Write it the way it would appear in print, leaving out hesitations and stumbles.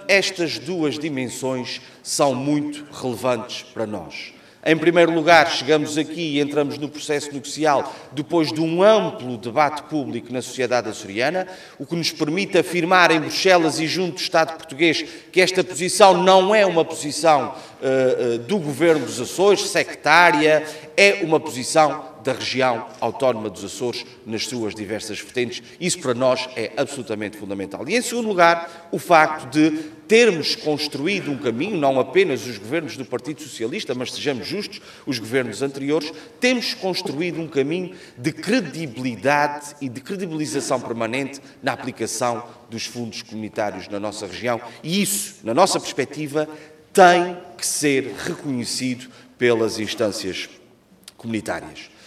estas duas dimensões são muito relevantes para nós. Em primeiro lugar, chegamos aqui e entramos no processo negocial depois de um amplo debate público na sociedade açoriana, o que nos permite afirmar em Bruxelas e junto do Estado português que esta posição não é uma posição do Governo dos Açores, sectária, é uma posição da região autónoma dos Açores nas suas diversas vertentes. Isso para nós é absolutamente fundamental. E em segundo lugar, o facto de termos construído um caminho, não apenas os governos do Partido Socialista, mas sejamos justos, os governos anteriores, temos construído um caminho de credibilidade e de credibilização permanente na aplicação dos fundos comunitários na nossa região. E isso, na nossa perspectiva, tem que ser reconhecido pelas instâncias comunitárias.